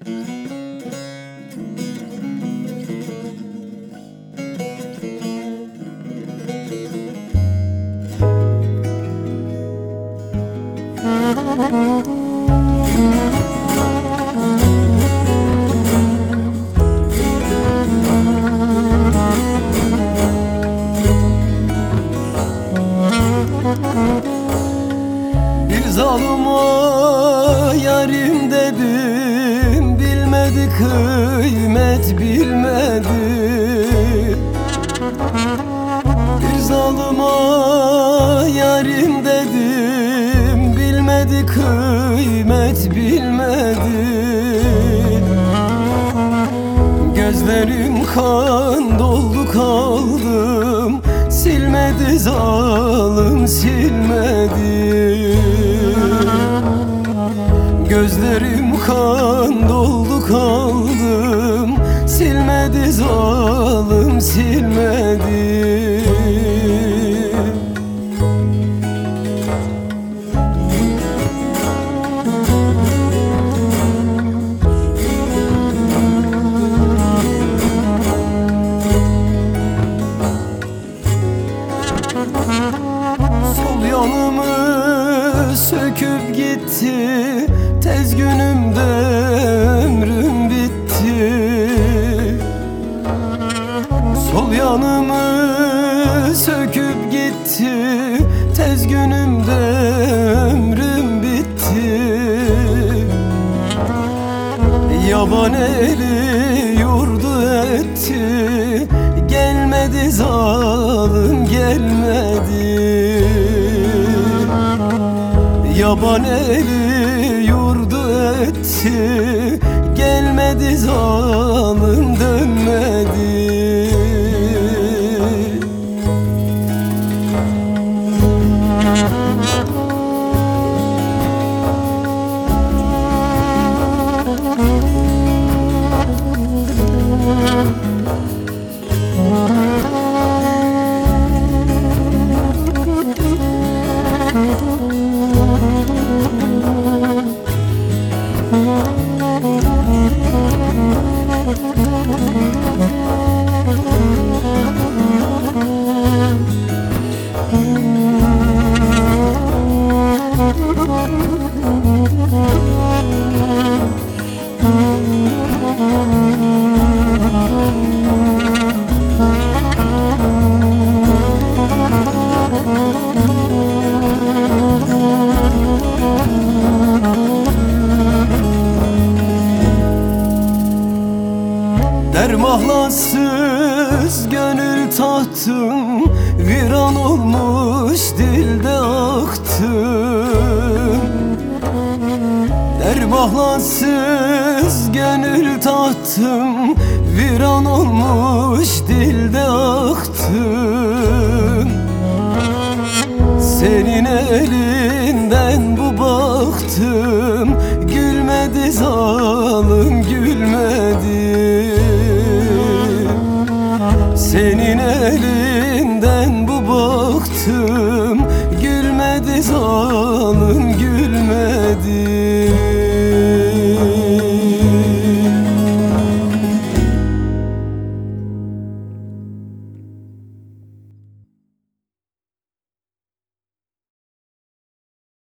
Bir zalıma yarim dedim, bilmedi, kıymet bilmedi. Bir zalıma yarim dedim, bilmedi, kıymet bilmedi. Gözlerim kan doldu kaldım, silmedi zalim silmedi. Gözlerim kan doldu kaldım, silmedi zalim silmedi. Sol yanımı söküp gitti, tez günümde ömrüm bitti. Sol yanımı söküp gitti, tez günümde ömrüm bitti. Yaban eli yurdu etti, gelmedi zalim gelmedi. Yaban eli yurdu etti, gelmedi zalim dönmedi. Dermahlasız gönül tahtım, viran olmuş dilde aktım. Dermahlasız gönül tahtım, viran olmuş dilde aktım. Senin elinden bu baktım, gülmedi zalim gülmedi. Senin elinden bu baktım, gülmedi zalim gülmedi.